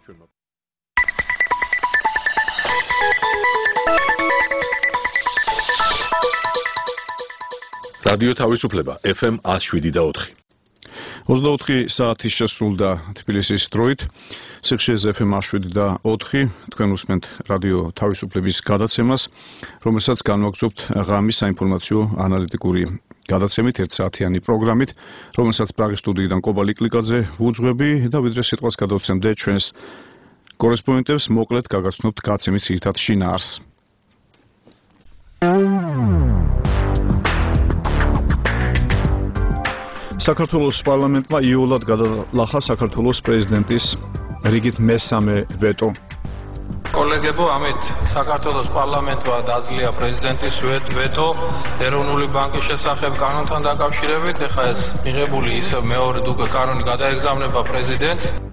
ჩვენმა რადიო თავისუფლება FM 107.4 24 საათი შესრულდა თბილისის დროით. სიხშირეზე FM 107.4 თქვენ უსმენთ რადიო თავისუფლების გადაცემას, რომელსაც განვაგრძობთ ღამის საინფორმაციო ანალიტიკური გადაცემით, 1 საათიანი პროგრამით, რომელსაც პრაღის სტუდიიდან კობა ლიკლიკაძე ვუძღვები და ვიდრე სიტყვას გადავცემდე ჩვენს კორესპონდენტებს, მოკლედ გაგაცნობთ გაცემის ძირითად შინაარსს. საქართველოს პარლამენტმა იოლად გადალახა საქართველოს პრეზიდენტის რიგით მესამე ვეტო. კოლეგებო, ამით საქართველოს პარლამენტმა დაძლია პრეზიდენტის ვეტო ეროვნული ბანკის შესახებ კანონთან დაკავშირებით. ეხლა ეს მიღებული ისევ მეორედ უკვე კანონი გადაეგზავნება პრეზიდენტს.